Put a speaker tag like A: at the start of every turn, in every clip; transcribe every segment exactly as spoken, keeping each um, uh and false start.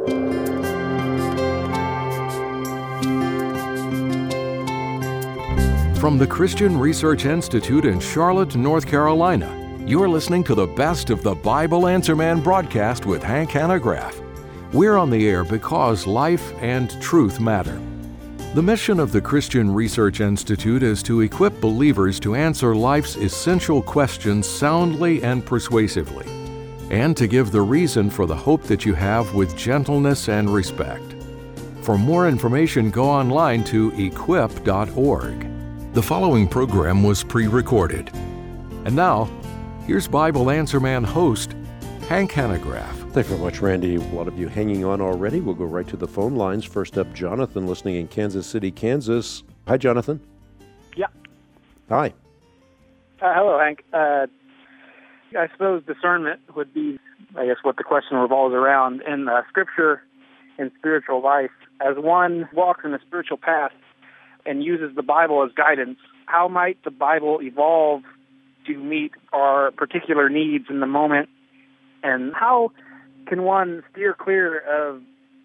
A: From the Christian Research Institute in Charlotte, North Carolina, you're listening to the Best of the Bible Answer Man broadcast with Hank Hanegraaff. We're on the air because life and truth matter. The mission of the Christian Research Institute is to equip believers to answer life's essential questions soundly and persuasively, and to give the reason for the hope that you have with gentleness and respect. For more information, go online to equip dot org. The following program was pre-recorded. And now, here's Bible Answer Man host, Hank Hanegraaff.
B: Thank you very much, Randy. A lot of you hanging on already. We'll go right to the phone lines. First up, Jonathan, listening in Kansas City, Kansas. Hi, Jonathan.
C: Yeah.
B: Hi.
C: Uh, hello, Hank. Uh, I suppose discernment would be, I guess, what the question revolves around. In uh, Scripture and spiritual life, as one walks in a spiritual path and uses the Bible as guidance, how might the Bible evolve to meet our particular needs in the moment? And how can one steer clear of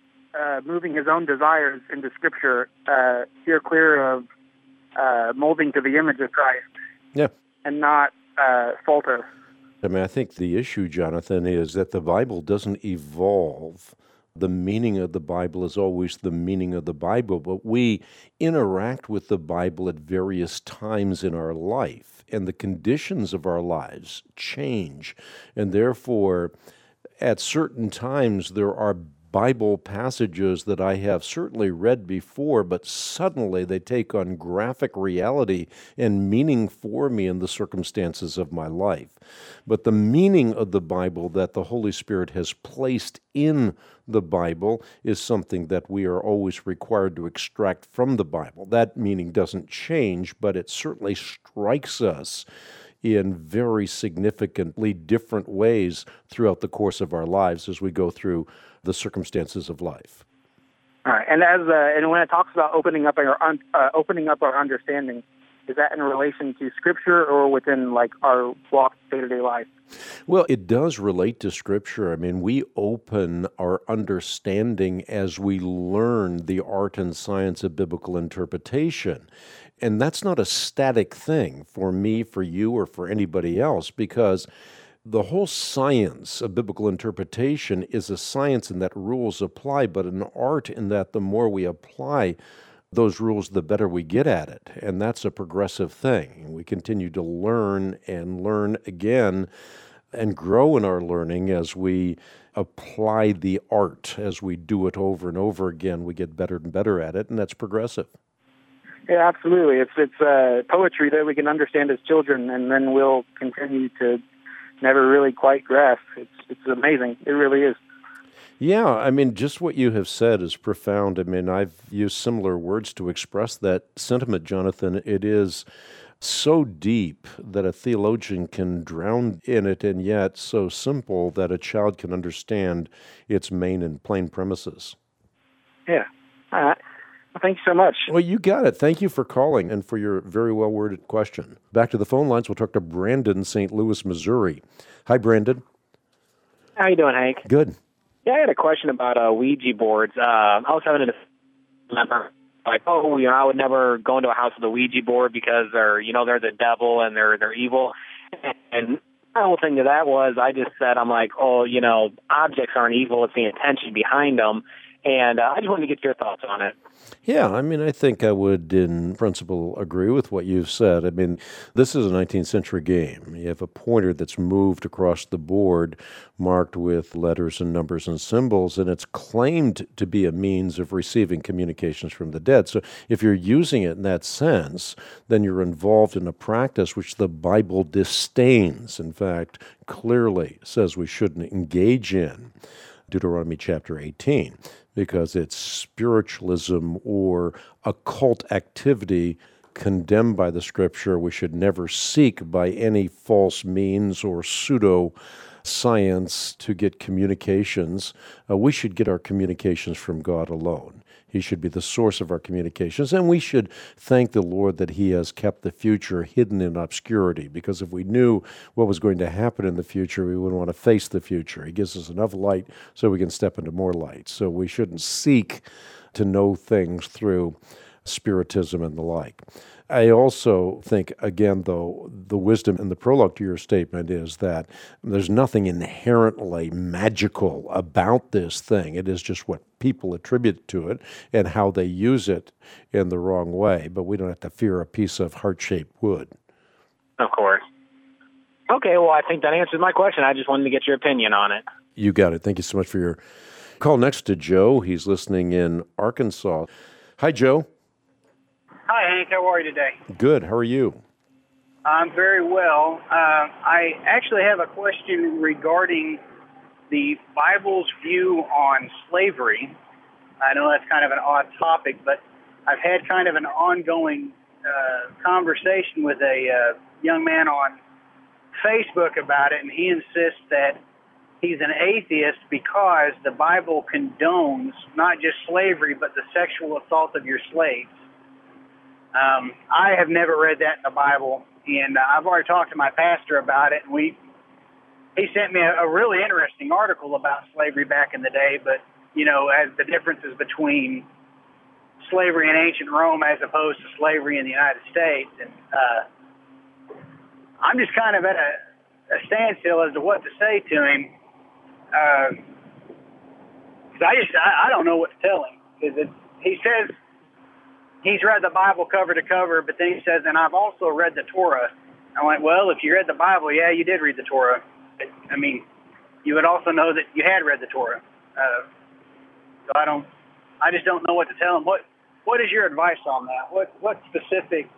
C: uh, moving his own desires into Scripture, uh, steer clear of uh, molding to the image of Christ,
B: yeah,
C: and not uh, falter?
B: I mean, I think the issue, Jonathan, is that the Bible doesn't evolve. The meaning of the Bible is always the meaning of the Bible, but we interact with the Bible at various times in our life, and the conditions of our lives change, and therefore, at certain times, there are Bible passages that I have certainly read before, but suddenly they take on graphic reality and meaning for me in the circumstances of my life. But the meaning of the Bible that the Holy Spirit has placed in the Bible is something that we are always required to extract from the Bible. That meaning doesn't change, but it certainly strikes us in very significantly different ways throughout the course of our lives as we go through the circumstances of life.
C: All right, and as uh, and when it talks about opening up our un- uh, opening up our understanding, is that in relation to Scripture or within like our walk day-to-day life?
B: Well, it does relate to Scripture. I mean, we open our understanding as we learn the art and science of biblical interpretation. And that's not a static thing for me, for you, or for anybody else, because the whole science of biblical interpretation is a science in that rules apply, but an art in that the more we apply those rules, the better we get at it. And that's a progressive thing. We continue to learn and learn again and grow in our learning as we apply the art. As we do it over and over again, we get better and better at it, and that's progressive.
C: Yeah, absolutely. It's it's uh, poetry that we can understand as children, and then we'll continue to never really quite grasp. It's it's amazing. It really is.
B: Yeah, I mean, just what you have said is profound. I mean, I've used similar words to express that sentiment, Jonathan. It is so deep that a theologian can drown in it, and yet so simple that a child can understand its main and plain premises.
C: Yeah. All right. Well, thank you so much.
B: Well, you got it. Thank you for calling and for your very well-worded question. Back to the phone lines. We'll talk to Brandon, Saint Louis, Missouri. Hi, Brandon.
D: How you doing, Hank?
B: Good.
D: Yeah, I had a question about uh, Ouija boards. Uh, I was having a dilemma, like, oh, you know, I would never go into a house with a Ouija board because they're, you know, they're the devil and they're they're evil. And my whole thing to that was, I just said, I'm like, oh, you know, objects aren't evil; it's the intention behind them. And uh, I just wanted to get your thoughts on it.
B: Yeah, I mean, I think I would, in principle, agree with what you've said. I mean, this is a nineteenth century game. You have a pointer that's moved across the board, marked with letters and numbers and symbols, and it's claimed to be a means of receiving communications from the dead. So if you're using it in that sense, then you're involved in a practice which the Bible disdains. In fact, clearly says we shouldn't engage in. Deuteronomy chapter eighteen, because it's spiritualism or occult activity condemned by the Scripture. We should never seek by any false means or pseudo science to get communications. Uh, we should get our communications from God alone. He should be the source of our communications, and we should thank the Lord that He has kept the future hidden in obscurity, because if we knew what was going to happen in the future, we wouldn't want to face the future. He gives us enough light so we can step into more light. So we shouldn't seek to know things through spiritism and the like. I also think, again, though, the wisdom in the prologue to your statement is that there's nothing inherently magical about this thing. It is just what people attribute to it and how they use it in the wrong way. But we don't have to fear a piece of heart-shaped wood.
D: Of course. Okay, well, I think that answers my question. I just wanted to get your opinion on it.
B: You got it. Thank you so much for your call. Next to Joe. He's listening in Arkansas. Hi, Joe.
E: Hi, Hank. How are you today?
B: Good. How are you?
E: I'm very well. Uh, I actually have a question regarding the Bible's view on slavery. I know that's kind of an odd topic, but I've had kind of an ongoing uh, conversation with a uh, young man on Facebook about it, and he insists that he's an atheist because the Bible condones not just slavery, but the sexual assault of your slaves. Um, I have never read that in the Bible, and uh, I've already talked to my pastor about it. And we he sent me a, a really interesting article about slavery back in the day, but, you know, as the differences between slavery in ancient Rome as opposed to slavery in the United States. And uh, I'm just kind of at a, a standstill as to what to say to him. Uh, 'cause I just, I, I don't know what to tell him. Because he says he's read the Bible cover to cover, but then he says, and I've also read the Torah. I went, well, if you read the Bible, yeah, you did read the Torah. But, I mean, you would also know that you had read the Torah. Uh, so I don't, I just don't know what to tell him. What, what is your advice on that? What, what specific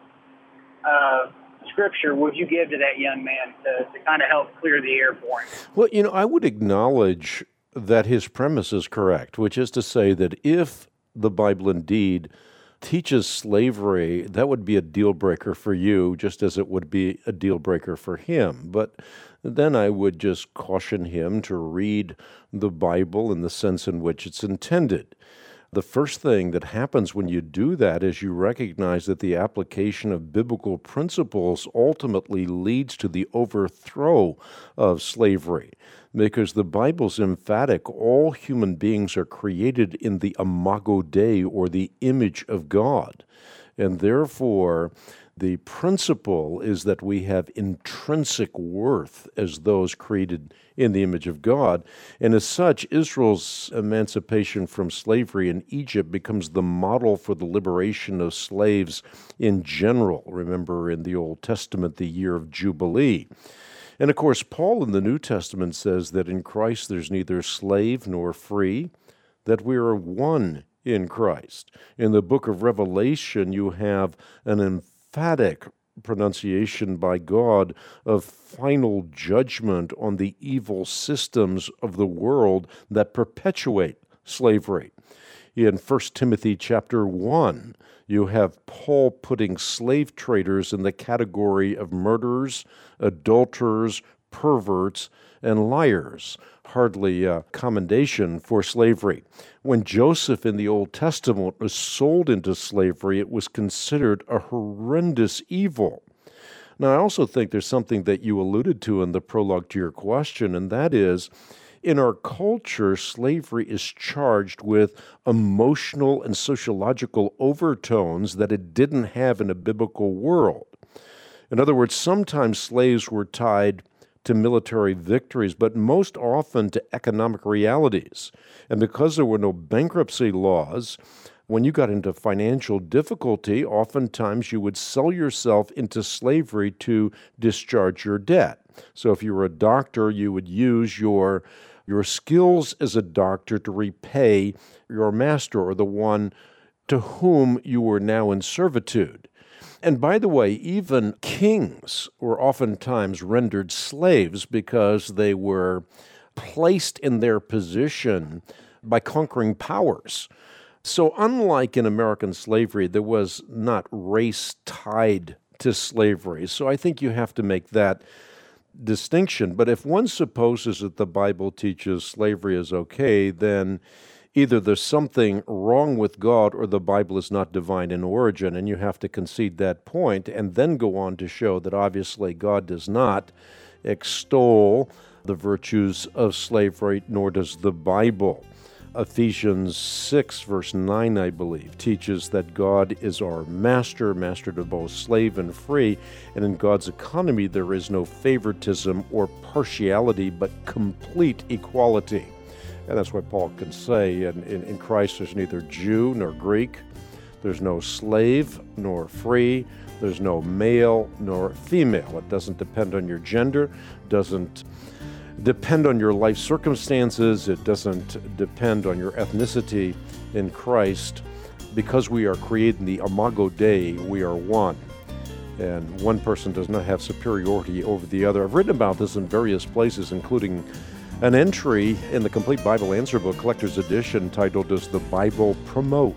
E: uh, scripture would you give to that young man to, to kind of help clear the air for him?
B: Well, you know, I would acknowledge that his premise is correct, which is to say that if the Bible indeed teaches slavery, that would be a deal breaker for you, just as it would be a deal breaker for him. But then I would just caution him to read the Bible in the sense in which it's intended. The first thing that happens when you do that is you recognize that the application of biblical principles ultimately leads to the overthrow of slavery, because the Bible's emphatic. All human beings are created in the imago Dei, or the image of God. And therefore, the principle is that we have intrinsic worth as those created in the image of God. And as such, Israel's emancipation from slavery in Egypt becomes the model for the liberation of slaves in general. Remember, in the Old Testament, the year of Jubilee. And of course, Paul in the New Testament says that in Christ there's neither slave nor free, that we are one in Christ. In the book of Revelation, you have an emphatic pronunciation by God of final judgment on the evil systems of the world that perpetuate slavery. In First Timothy chapter one, you have Paul putting slave traders in the category of murderers, adulterers, perverts, and liars. Hardly a commendation for slavery. When Joseph in the Old Testament was sold into slavery, it was considered a horrendous evil. Now, I also think there's something that you alluded to in the prologue to your question, and that is, in our culture, slavery is charged with emotional and sociological overtones that it didn't have in a biblical world. In other words, sometimes slaves were tied to military victories, but most often to economic realities. And because there were no bankruptcy laws, when you got into financial difficulty, oftentimes you would sell yourself into slavery to discharge your debt. So if you were a doctor, you would use your your skills as a doctor to repay your master, or the one to whom you were now in servitude. And by the way, even kings were oftentimes rendered slaves because they were placed in their position by conquering powers. So unlike in American slavery, there was not race tied to slavery. So I think you have to make that distinction. But if one supposes that the Bible teaches slavery is okay, then either there's something wrong with God or the Bible is not divine in origin, and you have to concede that point and then go on to show that obviously God does not extol the virtues of slavery, nor does the Bible. Ephesians six, verse nine, I believe, teaches that God is our master, master to both slave and free, and in God's economy there is no favoritism or partiality, but complete equality. And that's why Paul can say, in, in, in Christ there's neither Jew nor Greek, there's no slave nor free, there's no male nor female. It doesn't depend on your gender, doesn't depend on your life circumstances, it doesn't depend on your ethnicity. In Christ, because we are created in the Imago Dei, we are one. And one person does not have superiority over the other. I've written about this in various places, including an entry in the Complete Bible Answer Book, Collector's Edition, titled, Does the Bible Promote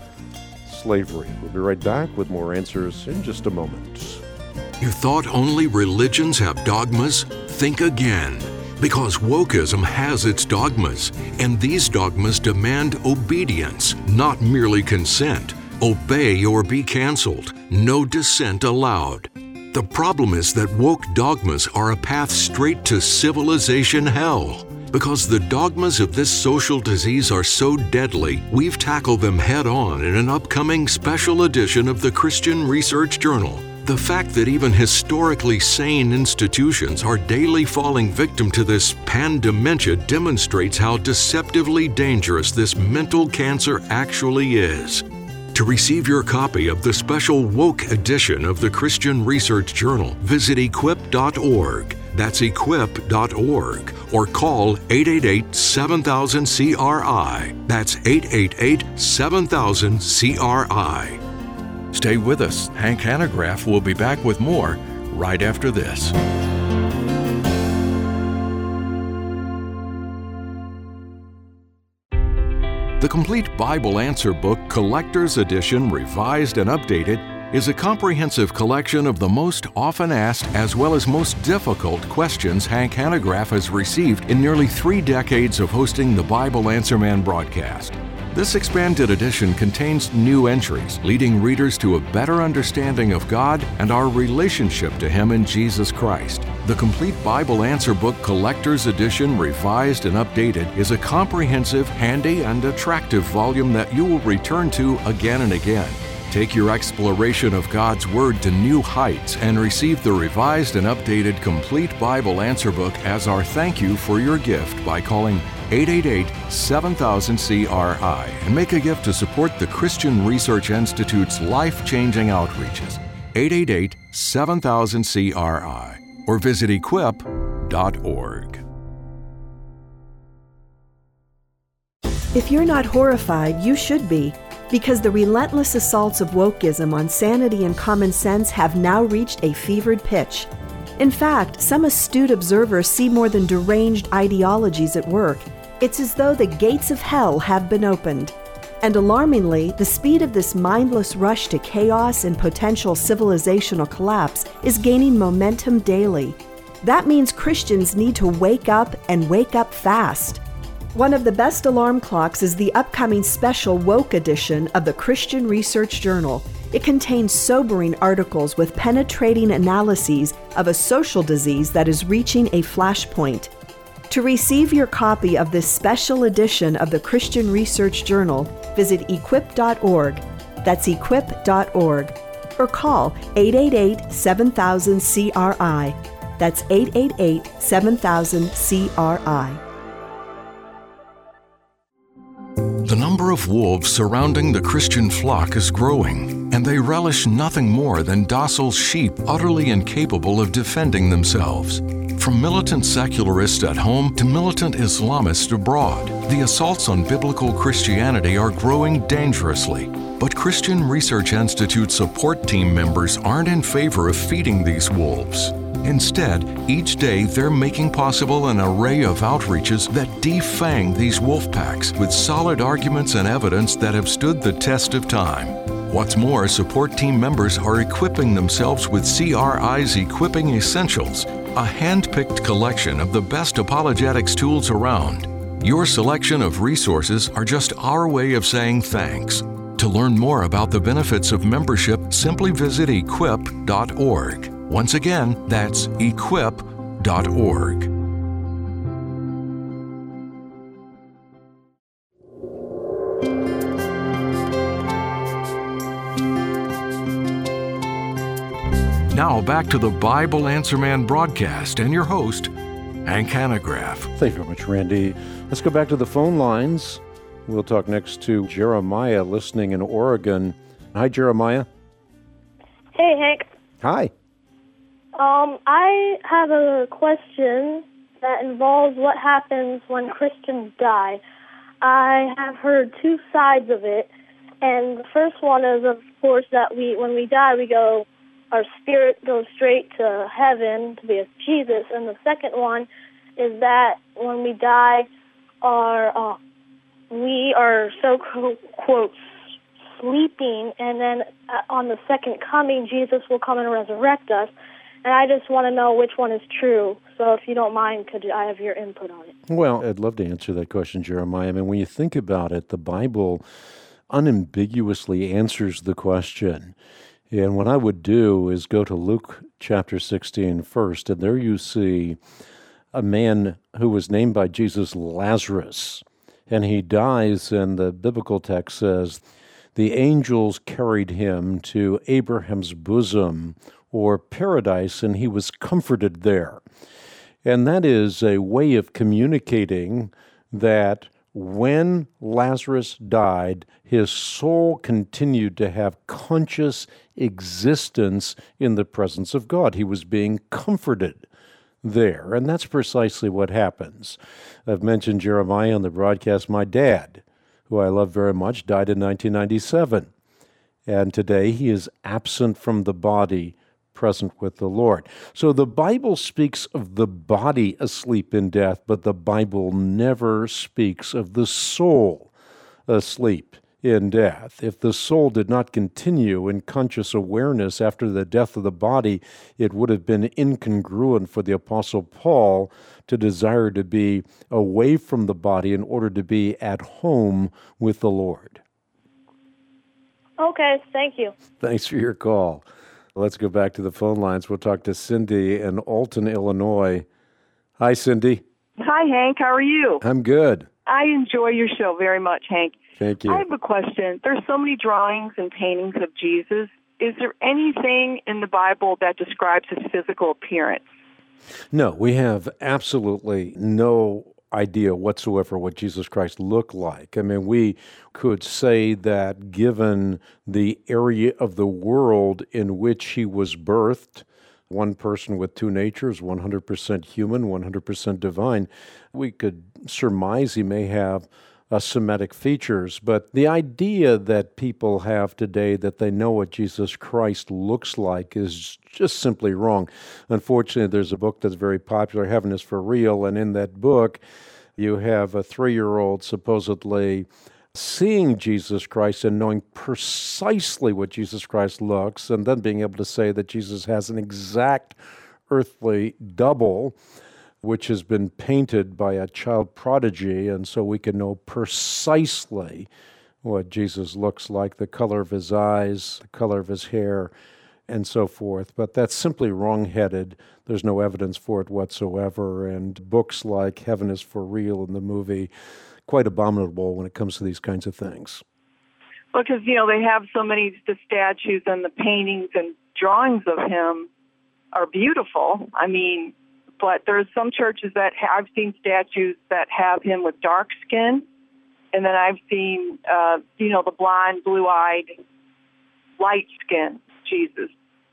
B: Slavery? We'll be right back with more answers in just a moment.
A: You thought only religions have dogmas? Think again. Because wokeism has its dogmas, and these dogmas demand obedience, not merely consent. Obey or be canceled. No dissent allowed. The problem is that woke dogmas are a path straight to civilization hell. Because the dogmas of this social disease are so deadly, we've tackled them head-on in an upcoming special edition of the Christian Research Journal. The fact that even historically sane institutions are daily falling victim to this pandementia demonstrates how deceptively dangerous this mental cancer actually is. To receive your copy of the special Woke edition of the Christian Research Journal, visit equip dot org. That's equip dot org. Or call eight eight eight, seven thousand, C R I. That's eight eight eight, seven thousand, C R I. Stay with us. Hank Hanegraaff will be back with more right after this. The Complete Bible Answer Book Collector's Edition, revised and updated, is a comprehensive collection of the most often asked as well as most difficult questions Hank Hanegraaff has received in nearly three decades of hosting the Bible Answer Man broadcast. This expanded edition contains new entries, leading readers to a better understanding of God and our relationship to Him in Jesus Christ. The Complete Bible Answer Book Collector's Edition, revised and updated, is a comprehensive, handy, and attractive volume that you will return to again and again. Take your exploration of God's Word to new heights and receive the revised and updated Complete Bible Answer Book as our thank you for your gift by calling eight eight eight, seven thousand, C R I and make a gift to support the Christian Research Institute's life-changing outreaches. eight eight eight, seven thousand, C R I or visit equip dot org.
F: If you're not horrified, you should be, because the relentless assaults of wokeism on sanity and common sense have now reached a fevered pitch. In fact, some astute observers see more than deranged ideologies at work. It's as though the gates of hell have been opened. And alarmingly, the speed of this mindless rush to chaos and potential civilizational collapse is gaining momentum daily. That means Christians need to wake up and wake up fast. One of the best alarm clocks is the upcoming special Woke edition of the Christian Research Journal. It contains sobering articles with penetrating analyses of a social disease that is reaching a flashpoint. To receive your copy of this special edition of the Christian Research Journal, visit equip dot org. That's equip dot org. Or call eight eight eight, seven thousand, C R I. That's eight eight eight, seven thousand, C R I.
A: The number of wolves surrounding the Christian flock is growing, and they relish nothing more than docile sheep utterly incapable of defending themselves. From militant secularists at home to militant Islamists abroad, the assaults on biblical Christianity are growing dangerously. But Christian Research Institute support team members aren't in favor of feeding these wolves. Instead, each day they're making possible an array of outreaches that defang these wolf packs with solid arguments and evidence that have stood the test of time. What's more, support team members are equipping themselves with C R I's Equipping Essentials, a hand-picked collection of the best apologetics tools around. Your selection of resources are just our way of saying thanks. To learn more about the benefits of membership, simply visit equip dot org. Once again, that's equip dot org. Now back to the Bible Answer Man broadcast and your host, Hank Hanegraaff.
B: Thank you very much, Randy. Let's go back to the phone lines. We'll talk next to Jeremiah, listening in Oregon. Hi, Jeremiah.
G: Hey, Hank.
B: Hi.
G: Um, I have a question that involves what happens when Christians die. I have heard two sides of it, and the first one is, of course, that we, when we die, we go, our spirit goes straight to heaven to be with Jesus, and the second one is that when we die, our uh, we are so quote sleeping, and then on the second coming, Jesus will come and resurrect us. And I just want to know which one is true. So if you don't mind, could I have your input on it?
B: Well, I'd love to answer that question, Jeremiah. I mean, when you think about it, the Bible unambiguously answers the question. And what I would do is go to Luke chapter sixteen first, and there you see a man who was named by Jesus Lazarus, and he dies, and the biblical text says, the angels carried him to Abraham's bosom, or paradise, and he was comforted there. And that is a way of communicating that when Lazarus died, his soul continued to have conscious existence in the presence of God. He was being comforted there, and that's precisely what happens. I've mentioned Jeremiah on the broadcast. My dad, who I love very much, died in nineteen ninety-seven, and today he is absent from the body, present with the Lord. So the Bible speaks of the body asleep in death, but the Bible never speaks of the soul asleep in death. If the soul did not continue in conscious awareness after the death of the body, it would have been incongruent for the Apostle Paul to desire to be away from the body in order to be at home with the Lord.
G: Okay, thank you.
B: Thanks for your call. Let's go back to the phone lines. We'll talk to Cindy in Alton, Illinois. Hi, Cindy.
H: Hi, Hank. How are you?
B: I'm good.
H: I enjoy your show very much, Hank.
B: Thank you.
H: I have a question. There's so many drawings and paintings of Jesus. Is there anything in the Bible that describes his physical appearance?
B: No, we have absolutely no idea whatsoever what Jesus Christ looked like. I mean, we could say that given the area of the world in which he was birthed, one person with two natures, one hundred percent human, one hundred percent divine, we could surmise he may have uh, Semitic features. But the idea that people have today that they know what Jesus Christ looks like is just simply wrong. Unfortunately, there's a book that's very popular, Heaven is for Real, and in that book, you have a three-year-old supposedly seeing Jesus Christ and knowing precisely what Jesus Christ looks, and then being able to say that Jesus has an exact earthly double, which has been painted by a child prodigy, and so we can know precisely what Jesus looks like, the color of his eyes, the color of his hair, and so forth. But that's simply wrong-headed. There's no evidence for it whatsoever, and books like Heaven is for Real in the movie, quite abominable when it comes to these kinds of things.
H: Well, because, you know, they have so many, the statues and the paintings and drawings of him are beautiful. I mean, but there's some churches that have, I've seen statues that have him with dark skin, and then I've seen, uh, you know, the blonde, blue-eyed, light skin Jesus.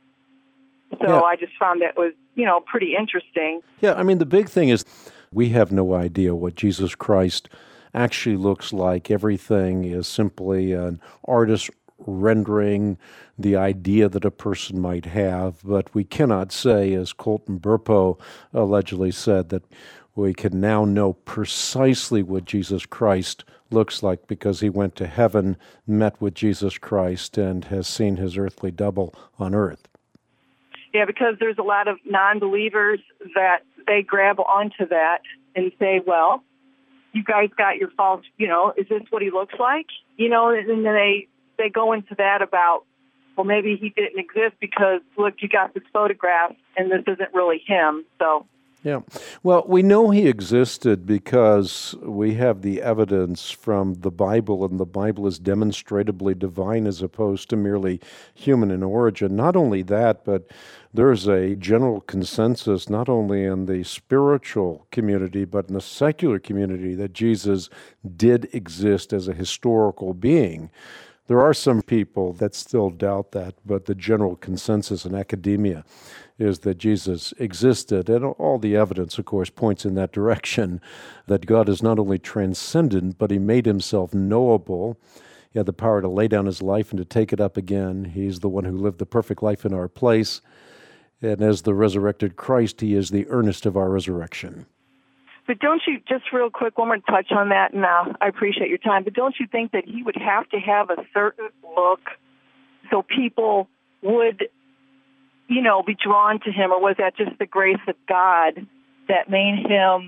H: So
B: yeah.
H: I just found that was, you know, pretty interesting.
B: Yeah, I mean, the big thing is we have no idea what Jesus Christ actually looks like. Everything is simply an artist rendering the idea that a person might have, but we cannot say, as Colton Burpo allegedly said, that we can now know precisely what Jesus Christ looks like because he went to heaven, met with Jesus Christ, and has seen his earthly double on earth.
H: Yeah, because there's a lot of non-believers that they grab onto that and say, well, you guys got your false, you know, is this what he looks like? You know, and then they, they go into that about, well, maybe he didn't exist because, look, you got this photograph and this isn't really him, so.
B: Yeah. Well, we know he existed because we have the evidence from the Bible, and the Bible is demonstrably divine as opposed to merely human in origin. Not only that, but there's a general consensus, not only in the spiritual community, but in the secular community, that Jesus did exist as a historical being. There are some people that still doubt that, but the general consensus in academia is that Jesus existed, and all the evidence, of course, points in that direction, that God is not only transcendent, but he made himself knowable. He had the power to lay down his life and to take it up again. He's the one who lived the perfect life in our place, and as the resurrected Christ, he is the earnest of our resurrection.
H: But don't you, just real quick, one more touch on that, and uh, I appreciate your time, but don't you think that he would have to have a certain look so people would, you know, be drawn to him, or was that just the grace of God that made him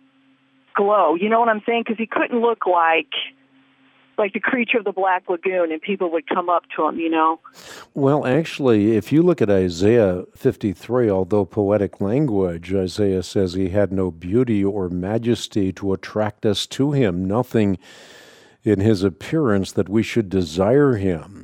H: glow? You know what I'm saying? Because he couldn't look like like the creature of the Black Lagoon, and people would come up to him, you know?
B: Well, actually, if you look at Isaiah fifty-three, although poetic language, Isaiah says he had no beauty or majesty to attract us to him, nothing in his appearance that we should desire him.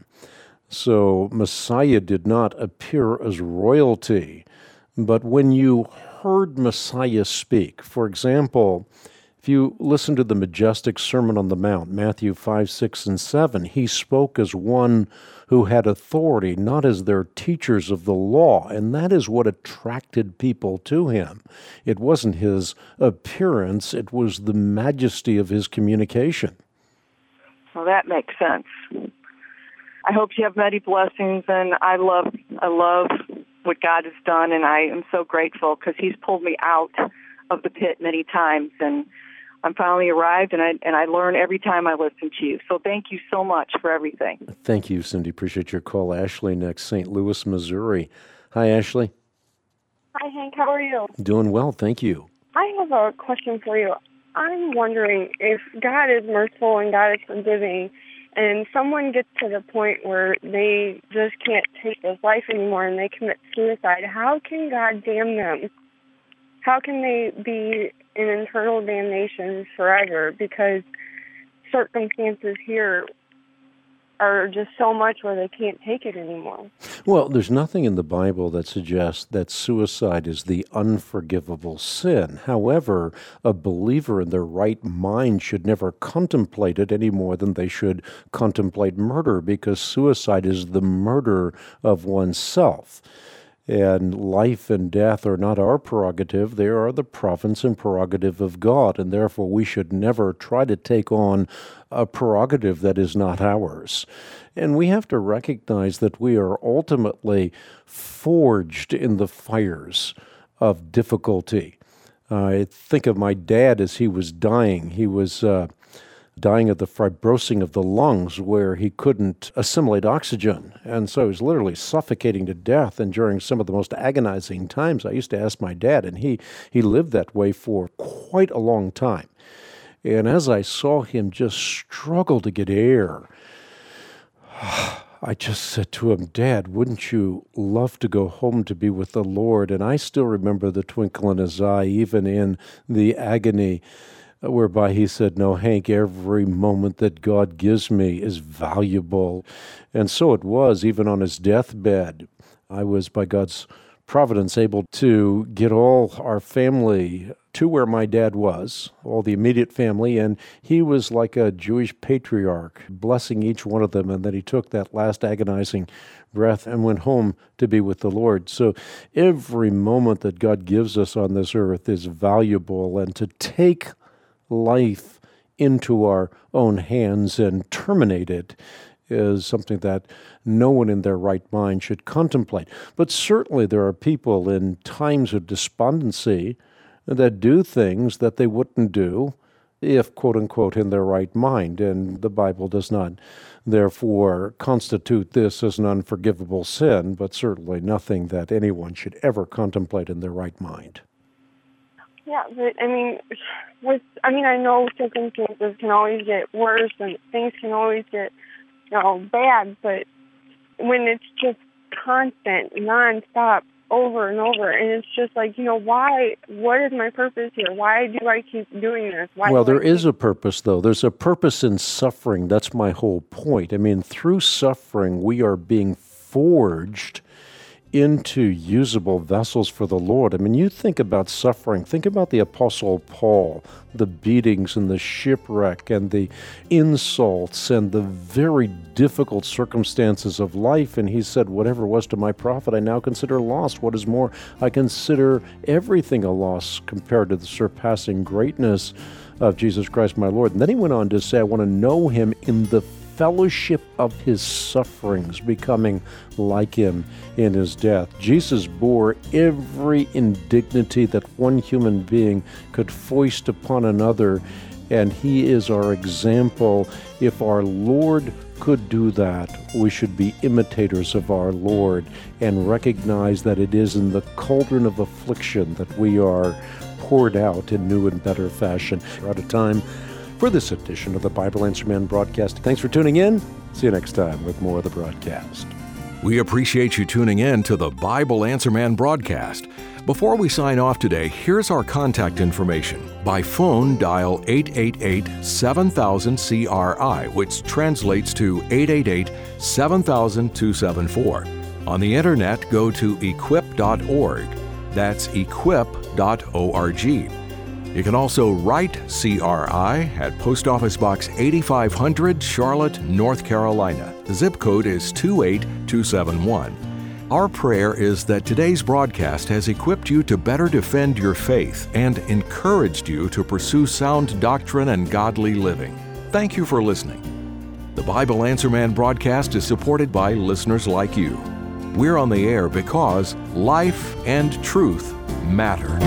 B: So Messiah did not appear as royalty. But when you heard Messiah speak, for example, if you listen to the majestic Sermon on the Mount, Matthew five, six, and seven, he spoke as one who had authority, not as their teachers of the law, and that is what attracted people to him. It wasn't his appearance, it was the majesty of his communication.
H: Well, that makes sense. I hope you have many blessings, and I love, I love what God has done, and I am so grateful because he's pulled me out of the pit many times, and I'm finally arrived, and I and I learn every time I listen to you. So thank you so much for everything.
B: Thank you, Cindy. Appreciate your call. Ashley next, Saint Louis, Missouri. Hi, Ashley.
I: Hi, Hank. How are you?
B: Doing well, thank you.
I: I have a question for you. I'm wondering if God is merciful and God is forgiving, and someone gets to the point where they just can't take this life anymore and they commit suicide, how can God damn them? How can they be in eternal damnation forever? Because circumstances here are just so much where they can't take it anymore.
B: Well, there's nothing in the Bible that suggests that suicide is the unforgivable sin. However, a believer in their right mind should never contemplate it any more than they should contemplate murder, because suicide is the murder of oneself. And life and death are not our prerogative. They are the province and prerogative of God, and therefore we should never try to take on a prerogative that is not ours. And we have to recognize that we are ultimately forged in the fires of difficulty. I uh, think of my dad as he was dying. He was uh, dying of the fibrosing of the lungs, where he couldn't assimilate oxygen. And so he was literally suffocating to death. And during some of the most agonizing times, I used to ask my dad, and he, he lived that way for quite a long time. And as I saw him just struggle to get air, I just said to him, Dad, wouldn't you love to go home to be with the Lord? And I still remember the twinkle in his eye, even in the agony, whereby he said, no, Hank, every moment that God gives me is valuable. And so it was, even on his deathbed. I was, by God's providence, able to get all our family to where my dad was, all the immediate family, and he was like a Jewish patriarch, blessing each one of them, and then he took that last agonizing breath and went home to be with the Lord. So every moment that God gives us on this earth is valuable, and to take life into our own hands and terminate it is something that no one in their right mind should contemplate. But certainly there are people in times of despondency that do things that they wouldn't do if, quote unquote, in their right mind. And the Bible does not, therefore, constitute this as an unforgivable sin, but certainly nothing that anyone should ever contemplate in their right mind.
I: Yeah, but I mean, with I mean, I know circumstances can always get worse and things can always get, you know, bad, but when it's just constant, nonstop, over and over, and it's just like, you know, why, what is my purpose here? Why do I keep doing this? Why
B: well,
I: do
B: there
I: I
B: is
I: keep...
B: a purpose, though. There's a purpose in suffering. That's my whole point. I mean, through suffering, we are being forged into usable vessels for the Lord. I mean, you think about suffering. Think about the Apostle Paul, the beatings and the shipwreck and the insults and the very difficult circumstances of life. And he said, whatever was to my profit, I now consider loss. What is more, I consider everything a loss compared to the surpassing greatness of Jesus Christ, my Lord. And then he went on to say, I want to know him in the fellowship of his sufferings, becoming like him in his death. Jesus bore every indignity that one human being could foist upon another, and he is our example. If our Lord could do that, we should be imitators of our Lord and recognize that it is in the cauldron of affliction that we are poured out in new and better fashion. We're out of time for this edition of the Bible Answer Man broadcast. Thanks for tuning in. See you next time with more of the broadcast.
A: We appreciate you tuning in to the Bible Answer Man broadcast. Before we sign off today, here's our contact information. By phone, dial eight eight eight, seven thousand, C R I, which translates to eight eight eight, seven thousand, two seven four. On the internet, go to equip dot org. That's equip dot org. You can also write C R I at Post Office Box eighty-five hundred, Charlotte, North Carolina. The zip code is two eight two seven one. Our prayer is that today's broadcast has equipped you to better defend your faith and encouraged you to pursue sound doctrine and godly living. Thank you for listening. The Bible Answer Man broadcast is supported by listeners like you. We're on the air because life and truth matter.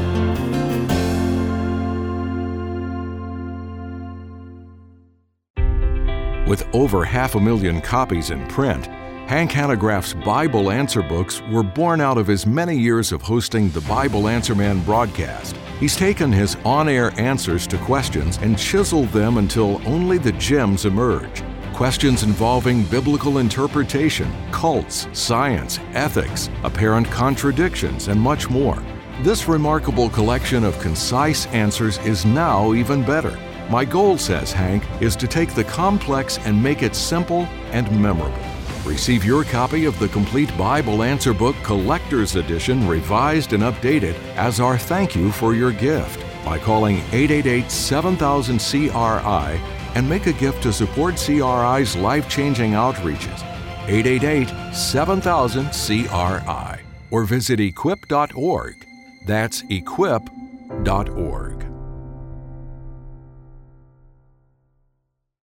A: With over half a million copies in print, Hank Hanegraaff's Bible Answer books were born out of his many years of hosting the Bible Answer Man broadcast. He's taken his on-air answers to questions and chiseled them until only the gems emerge. Questions involving biblical interpretation, cults, science, ethics, apparent contradictions, and much more. This remarkable collection of concise answers is now even better. My goal, says Hank, is to take the complex and make it simple and memorable. Receive your copy of the complete Bible Answer Book Collector's Edition, revised and updated, as our thank you for your gift by calling eight eight eight, seven thousand, C R I and make a gift to support C R I's life-changing outreaches. eight eight eight, seven thousand, C R I or visit equip dot org. That's equip dot org.